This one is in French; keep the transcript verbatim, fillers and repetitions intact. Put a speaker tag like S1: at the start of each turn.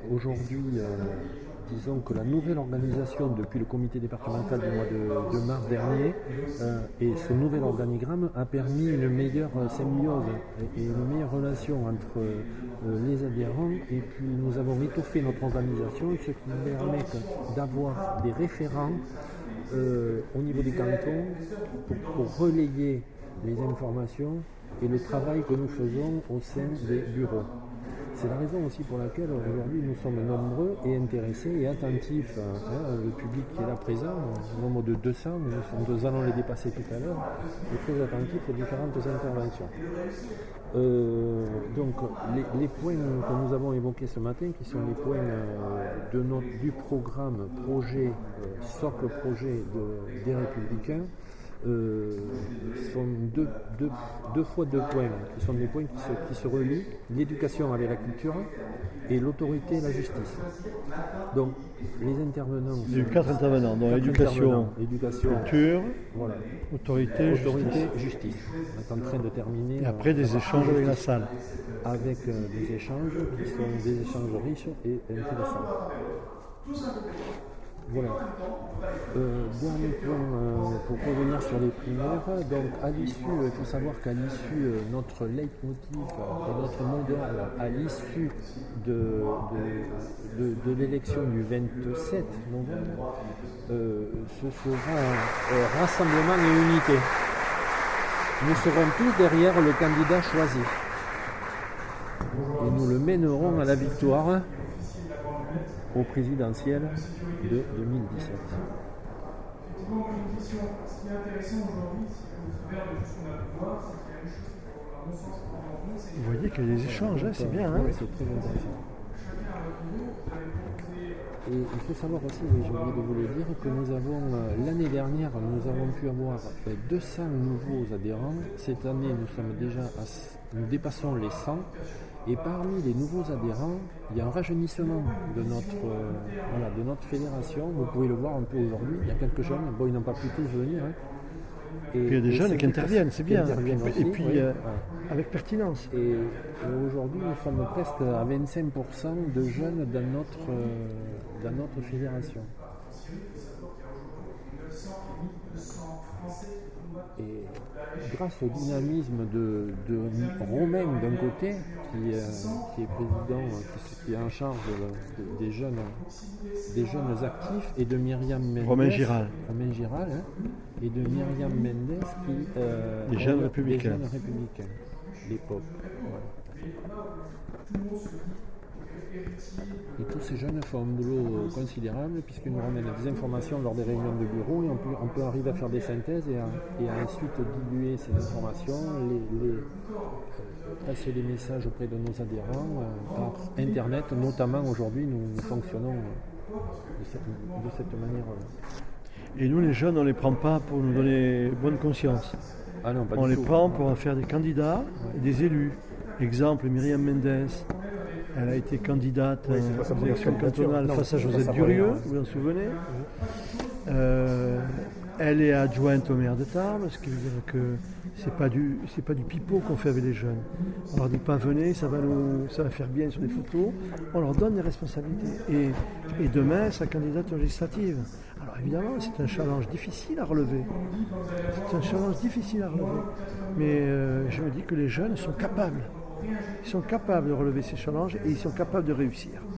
S1: aujourd'hui, euh, disons que la nouvelle organisation depuis le comité départemental du mois de, de mars dernier euh, et ce nouvel organigramme a permis une meilleure symbiose et une meilleure relation entre euh, les adhérents, et puis nous avons étoffé notre organisation, ce qui permet d'avoir des référents euh, au niveau des cantons pour, pour relayer les informations et le travail que nous faisons au sein des bureaux. C'est la raison aussi pour laquelle aujourd'hui nous sommes nombreux et intéressés et attentifs. Hein, le public qui est là présent, au nombre de deux cents, nous, nous allons les dépasser tout à l'heure, est très attentif aux différentes interventions. Euh, donc les, les points que nous avons évoqués ce matin, qui sont les points euh, de notre, du programme projet, euh, socle projet de, des Républicains, Euh, sont deux, deux, deux fois deux points, qui sont des points qui se, qui se relient, l'éducation avec la culture et l'autorité et la justice. Donc les intervenants...
S2: Il y a eu quatre intervenants, donc l'éducation, culture,
S1: voilà.
S2: autorité,
S1: autorité
S2: justice.
S1: justice. On est en train de terminer...
S2: Et après des échanges avec la salle.
S1: Avec euh, des échanges qui sont des échanges riches et intéressants. Voilà. Euh, dernier point euh, pour revenir sur les primaires. Donc, à l'issue, il faut savoir qu'à l'issue, euh, notre leitmotiv euh, et notre mot d'ordre à l'issue de, de, de, de l'élection du vingt-sept novembre, euh, ce sera euh, rassemblement et unité. Nous serons tous derrière le candidat choisi. Et nous le mènerons à la victoire au présidentiel de deux mille dix-sept.
S2: Vous voyez qu'il y a des échanges, hein, c'est bien. Hein,
S1: oui, c'est très intéressant. Et il faut savoir aussi, j'ai oublié de vous le dire, que nous avons, euh, l'année dernière, nous avons pu avoir euh, deux cents nouveaux adhérents. Cette année, nous sommes déjà à, nous dépassons les cent. Et parmi les nouveaux adhérents, il y a un rajeunissement de notre, euh, voilà, de notre fédération. Vous pouvez le voir un peu aujourd'hui. Il y a quelques jeunes. Bon, ils n'ont pas pu tous venir. Hein.
S2: Et, il y a des jeunes qui interviennent, c'est bien.
S1: Interviennent
S2: et
S1: aussi,
S2: puis,
S1: oui.
S2: euh, avec pertinence.
S1: Et, et aujourd'hui, nous sommes presque à vingt-cinq pour cent de jeunes dans notre, euh, dans notre fédération. Et grâce au dynamisme de, de Romain d'un côté, qui, euh, qui est président, qui, qui est en charge de, de, des, jeunes, des jeunes actifs, et de Myriam Mendes,
S2: Romain Giral,
S1: Romain Giral hein, et de Myriam Mendes, qui euh,
S2: des jeunes républicains,
S1: des jeunes républicains, les P O P. Voilà. Et tous ces jeunes font un boulot considérable puisqu'ils nous ramènent des informations lors des réunions de bureau, et on peut, on peut arriver à faire des synthèses et à, et à ensuite diluer ces informations, les, les, euh, passer les messages auprès de nos adhérents euh, par Internet. Notamment aujourd'hui, nous, nous fonctionnons euh, de, cette, de cette manière-là.
S2: Et nous, les jeunes, on ne les prend pas pour nous donner bonne conscience.
S1: Ah non, pas
S2: on
S1: du
S2: les
S1: tout.
S2: prend pour en faire des candidats et des élus. Exemple, Myriam Mendes. Elle a été candidate oui, aux élections cantonales face à Josette Durieux, vous vous en souvenez. euh, Elle est adjointe au maire de Tarbes, ce qui veut dire que c'est pas du c'est pas du pipeau qu'on fait avec les jeunes. On leur dit pas venez, ça va nous ça va faire bien sur les photos. On leur donne des responsabilités. Et, et demain, sa candidate législative. Alors évidemment, c'est un challenge difficile à relever. C'est un challenge difficile à relever. Mais euh, je me dis que les jeunes sont capables. Ils sont capables de relever ces challenges et ils sont capables de réussir.